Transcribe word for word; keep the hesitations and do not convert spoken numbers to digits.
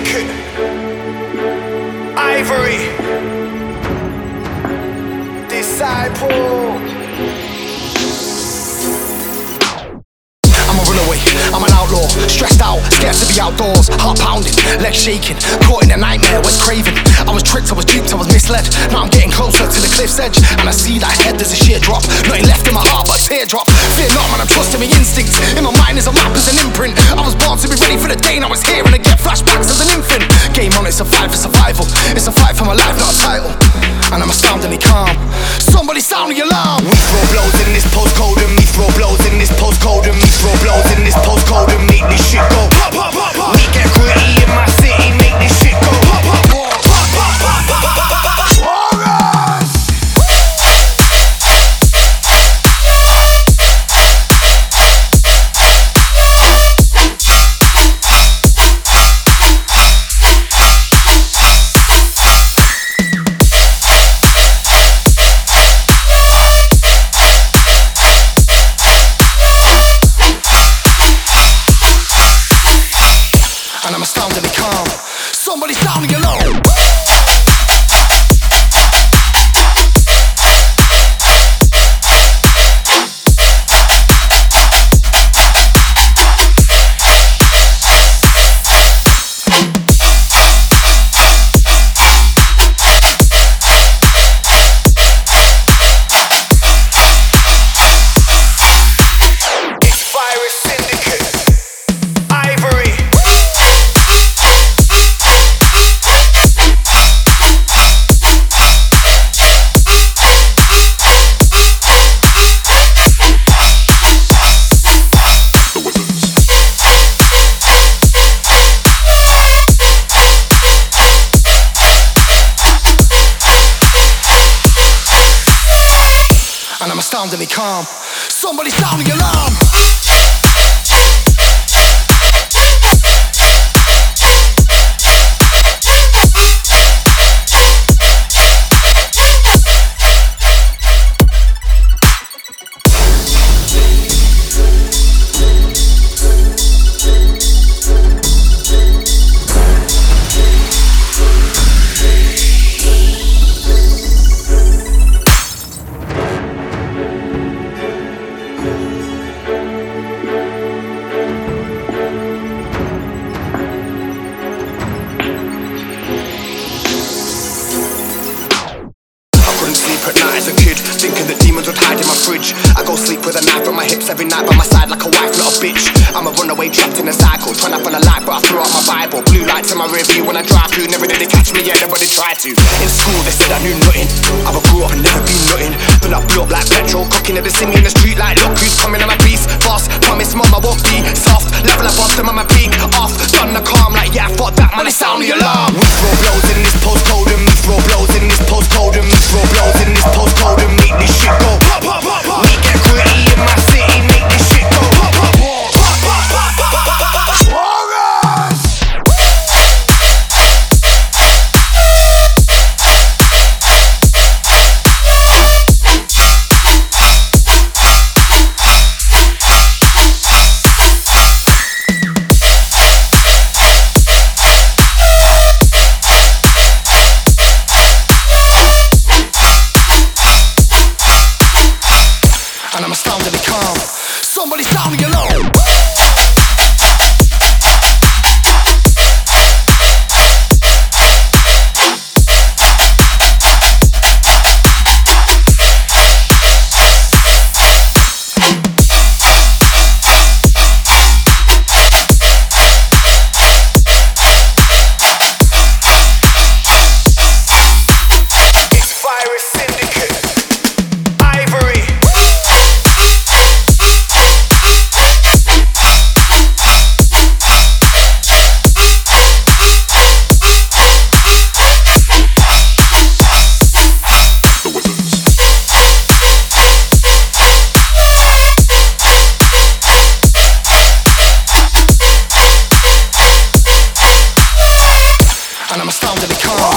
Syndicate, Ivory, Disciple. I'm a runaway, I'm an outlaw, stressed out, scared to be outdoors, heart pounding, legs shaking, caught in a nightmare, was craving. I was tricked, I was duped, I was misled. Now I'm getting closer to the cliff's edge, and I see that ahead there's a sheer drop. Nothing left in my heart but a teardrop. Fear not, man, I'm trusting my instincts. In my mind is a map, is an imprint. I was born to be ready for the day, and I was here and I get flashbacks as an infant. Game on, it's a fight for survival, it's a fight for my life, not a title. And I'm astoundingly calm. Somebody sound the alarm. We throw blows in this postcode, and me throw blows in this postcode, and me throw blows in this postcode, and make this shit go pop, pop, pop, pop. We get gritty in my city, make this shit go pop, pop, pop, pop, pop, pop, pop, pop, pop. Alright. And I'm astoundingly calm. Somebody sound the alarm. And I'm astoundingly calm. Somebody sound the alarm. At night as a kid, thinking that demons would hide in my fridge. I go sleep with a knife on my hips every night by my side like a wife, not a bitch. I'm a runaway trapped in a cycle, trying to find a light, but I threw out my Bible. Blue lights in my rear view when I drive through. Never did they catch me yet, nobody tried to. In school they said I knew nothing. I would grow up and never be nothing. Then I blew up like petrol, cooking at the city in the street like look who's coming on my piece. Boss, promise mum I won't be soft. Level up off them on my peak off. Done the calm like yeah, fuck that man, they sound the alarm. We throw blows in this postcode, and me throw blows in this postcode, and me throw blows in this postcode, and make this shit go pop, pop, pop, pop. We get gritty in my city, make this shit go pop, pop, pop, pop, pop, pop, pop, pop, pop, pop. Alright. And I'm astoundingly calm. Somebody sound the alarm. And I'm astoundingly calm.